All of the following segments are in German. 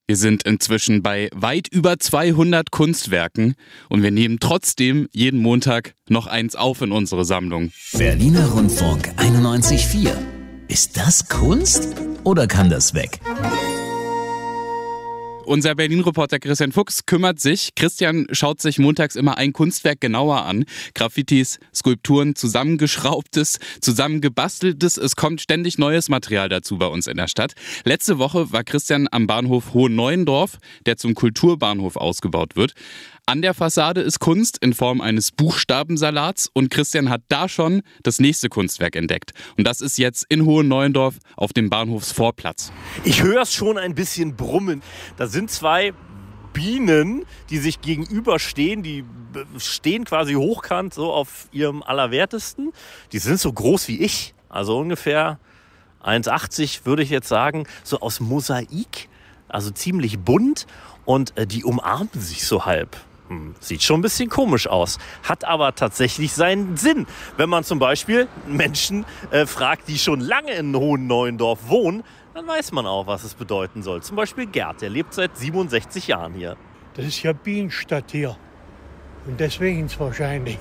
Wir sind inzwischen bei weit über 200 Kunstwerken und wir nehmen trotzdem jeden Montag noch eins auf in unsere Sammlung. Berliner Rundfunk 91,4. Ist das Kunst oder kann das weg? Unser Berlin-Reporter Christian Fuchs kümmert sich. Christian schaut sich montags immer ein Kunstwerk genauer an. Graffitis, Skulpturen, zusammengeschraubtes, zusammengebasteltes. Es kommt ständig neues Material dazu bei uns in der Stadt. Letzte Woche war Christian am Bahnhof Hohenneuendorf, der zum Kulturbahnhof ausgebaut wird. An der Fassade ist Kunst in Form eines Buchstabensalats und Christian hat da schon das nächste Kunstwerk entdeckt. Und das ist jetzt in Hohenneuendorf auf dem Bahnhofsvorplatz. Ich höre es schon ein bisschen brummen. Da sind zwei Bienen, die sich gegenüberstehen. Die stehen quasi hochkant so auf ihrem Allerwertesten. Die sind so groß wie ich, also ungefähr 1,80 würde ich jetzt sagen, so aus Mosaik, also ziemlich bunt und die umarmen sich so halb. Sieht schon ein bisschen komisch aus, hat aber tatsächlich seinen Sinn. Wenn man zum Beispiel Menschen fragt, die schon lange in Hohenneuendorf wohnen, dann weiß man auch, was es bedeuten soll. Zum Beispiel Gerd, der lebt seit 67 Jahren hier. Das ist ja Bienenstadt hier und deswegen wahrscheinlich.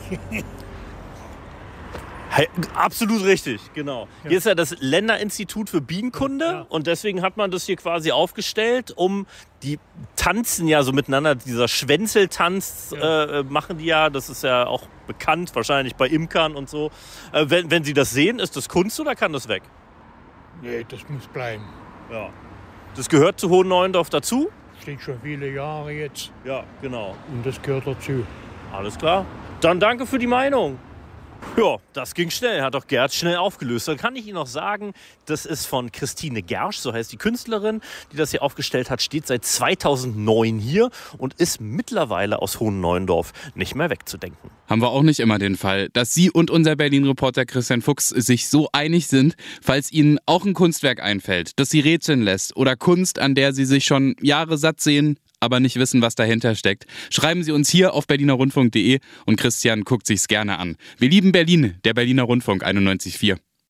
Hey, absolut richtig, genau. Ja. Hier ist ja das Länderinstitut für Bienenkunde Ja. und deswegen hat man das hier quasi aufgestellt, die tanzen ja so miteinander, dieser Schwänzeltanz machen die ja, das ist ja auch bekannt, wahrscheinlich bei Imkern und so. Wenn Sie das sehen, ist das Kunst oder kann das weg? Nee, das muss bleiben. Ja. Das gehört zu Hohenneuendorf dazu? Steht schon viele Jahre jetzt Ja, genau. und das gehört dazu. Alles klar. Dann danke für die Meinung. Ja, das ging schnell, hat auch Gerd schnell aufgelöst. Dann kann ich Ihnen noch sagen, das ist von Christine Gersch, so heißt die Künstlerin, die das hier aufgestellt hat, steht seit 2009 hier und ist mittlerweile aus Hohenneuendorf nicht mehr wegzudenken. Haben wir auch nicht immer den Fall, dass Sie und unser Berlin-Reporter Christian Fuchs sich so einig sind, falls Ihnen auch ein Kunstwerk einfällt, das Sie rätseln lässt oder Kunst, an der Sie sich schon Jahre satt sehen, aber nicht wissen, was dahinter steckt. Schreiben Sie uns hier auf berlinerrundfunk.de und Christian guckt sich's gerne an. Wir lieben Berlin, der Berliner Rundfunk 91,4.